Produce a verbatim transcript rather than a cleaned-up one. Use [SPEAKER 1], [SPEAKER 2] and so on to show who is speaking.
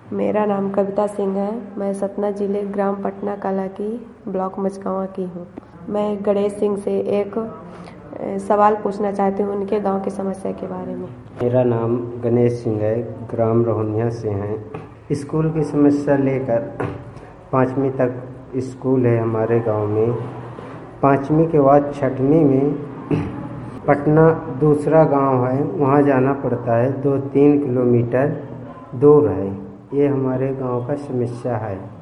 [SPEAKER 1] मेरा नाम कविता सिंह है। मैं सतना जिले ग्राम पटना कला की ब्लॉक मचकावा की हूँ। मैं गणेश सिंह से एक सवाल पूछना चाहती हूँ उनके गांव की समस्या के बारे में।
[SPEAKER 2] मेरा नाम गणेश सिंह है, ग्राम रोहनिया से हैं। स्कूल की समस्या लेकर पाँचवीं तक स्कूल है हमारे गांव में। पाँचवीं के बाद छठवीं में पटना दूसरा गांव है, वहां जाना पड़ता है। दो तीन किलोमीटर दूर है। ये हमारे गांव का समस्या है।